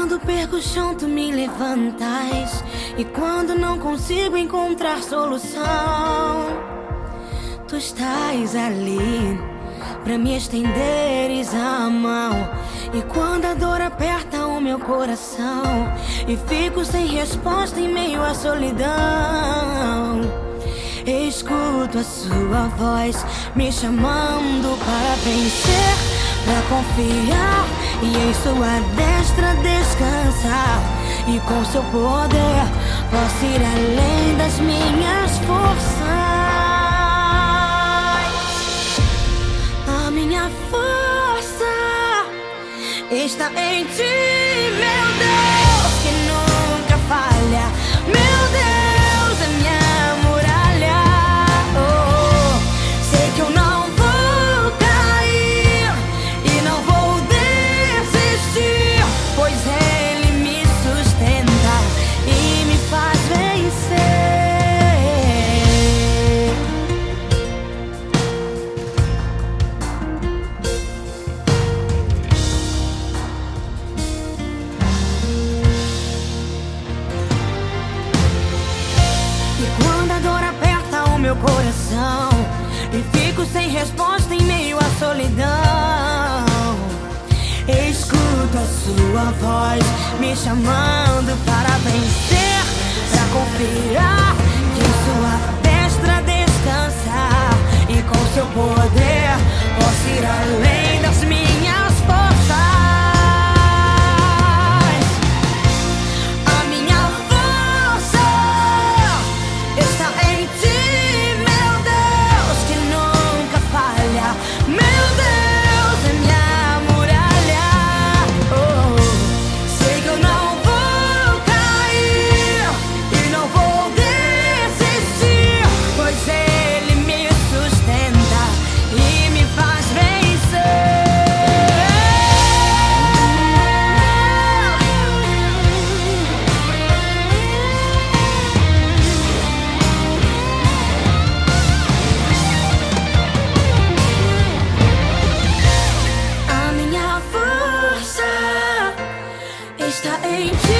quando perco o chão, tu me levantas. E quando não consigo encontrar solução, tu estás ali pra me estenderes a mão. E quando a dor aperta o meu coração e fico sem resposta em meio à solidão, escuto a sua voz me chamando para vencer, pra confiar e em sua destra descansar. E com seu poder posso ir além das minhas forças. A minha força está em ti, meu Deus, que nunca falha. Meu Deus é minha muralha. Oh, sei que eu não vou cair e não vou desistir, pois Ele me sustenta e me faz vencer. Meu coração e fico sem resposta em meio à solidão, escuto a sua voz me chamando para vencer, pra confiar que em sua destra descansar. E com seu poder posso ir além das minhas forças. A minha força está em ti. Está em ti.